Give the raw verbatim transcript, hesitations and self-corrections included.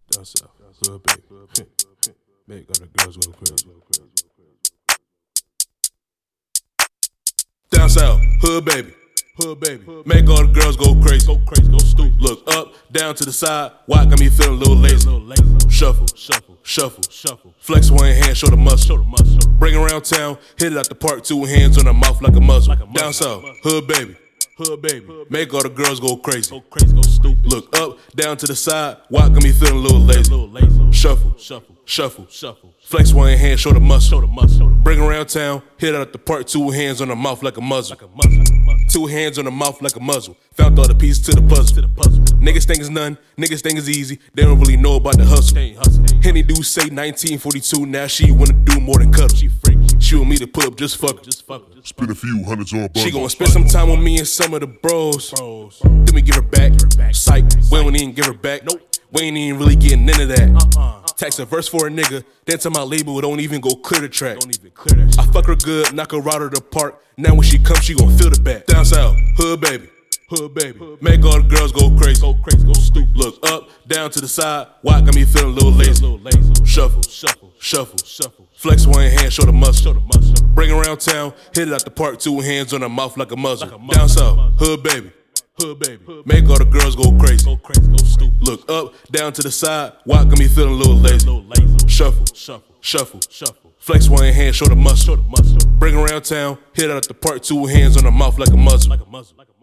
Down south, hood baby. Make all the girls go crazy. Down south, hood baby. Hood baby. Make all the girls go crazy. Go crazy, go stupid. Look up, down to the side. Why got me feeling a little lazy? Shuffle, shuffle, shuffle, shuffle. Flex one hand, show the muscle. Bring around town, hit it out the park, two hands on her mouth like a muzzle. Down south, hood baby. Hood baby. Make all the girls go crazy. Go crazy, go stupid. Look up, down to the side. Why got me feeling a little lazy? Shuffle, shuffle, shuffle, shuffle. Flex one hand, show the muscle. Bring around town, hit it out the park, two hands on her mouth like a muzzle. Two hands on the mouth like a muzzle. Found all the pieces to the puzzle. Niggas think it's none, niggas think it's easy. They don't really know about the hustle. Henny do say nineteen forty-two, now she wanna do more than cuddle. She want me to pull up, just fuck her. Spend a few hundreds on bundles. She gon' spend some time with me and some of the bros. Then we give her back. Psych, we don't even give her back. We ain't even really getting into that. Text a verse for a nigga, then tell my label don't even go clear the track. I fuck her good, knock her out of the park. Now when she comes, she gon' feel the back. Down south, hood baby. Hood baby. Make all the girls go crazy. Go crazy, go stupid. Look up, down to the side. Why got me feeling a little lazy? Shuffle, shuffle, shuffle, shuffle. Flex one hand, show the muscle. Bring around town, hit it out the park, two hands on her mouth like a muzzle. Down south, hood baby. Hood baby. Make all the girls go crazy. Go crazy, go stupid. Look up, down to the side. Why got me feeling a little lazy? Shuffle, shuffle, shuffle, shuffle. Flex one hand, show the muscle. Bring around town, hit it out the park, two hands on her mouth like a muzzle.